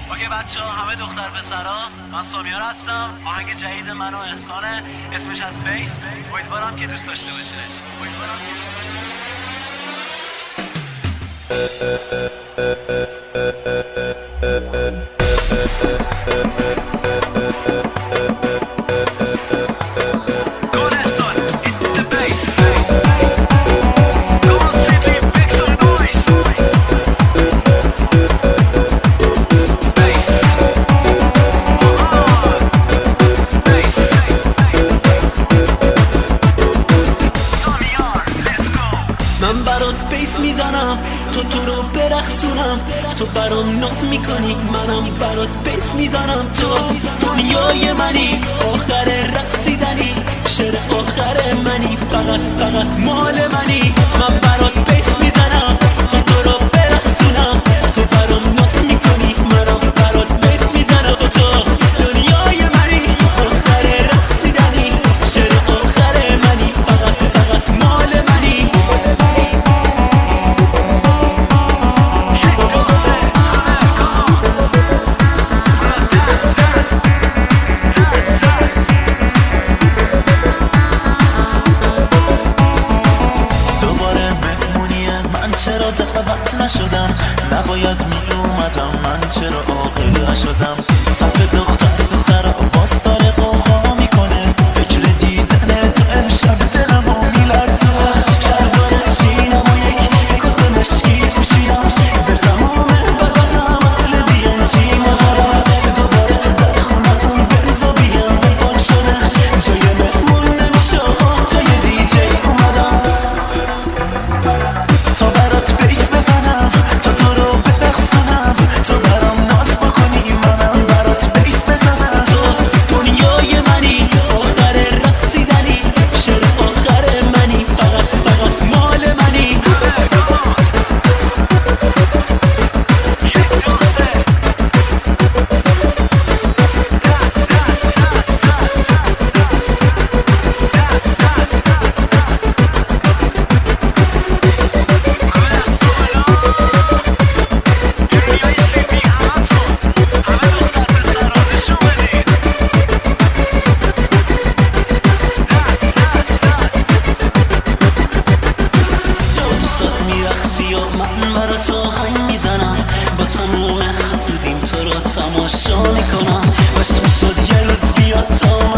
اوکی بچه ها، همه دختر پسرا، من سامیار هستم. آهنگ جدید من و احسانه، اسمش از بیس. امیدوارم که دوست داشته باشید. من برات بیس میزنم، تو رو برقصونم، تو برام ناز میکنی، منم برات بیس میزنم. تو دنیای منی، آخر رقصیدنی، شعر آخر منی، فقط مال منی. من برات بیس میزنم، تو رو برقصونم، تو برام ناز میکنی، منم برات بیس میزنم. تو دنیای منی، آخر رقصیدنی، شعر آخر منی، فقط مال منی. چرا دعوت نشدم، نباید می اومدم، من چرا عاقل نشدم. صف دختر پسر واسطاره قوقا میکنه، فکر دیدن تو امشب دلمو میلرزونه. شلوار جینم و یک کت مشکی پوشیدم، به تمام بدنم اطل DNG مزارم. دوباره در خونتون بنزا بیم بپان شده، جای مهمون نمیشه جای دیجی اومدم. تا برات بیس بزنم، تو رو برقصونم، تو برام ناز بکنی، منم برات بیس بزنم. تو دنیای منی، آخر رقصیدنی، شعر آخر منی، فقط مال منی. من برا تو هم میزنم، با تموم حسودیم تو رو تماشا میکنم. باش میشد یه روز بیاد تا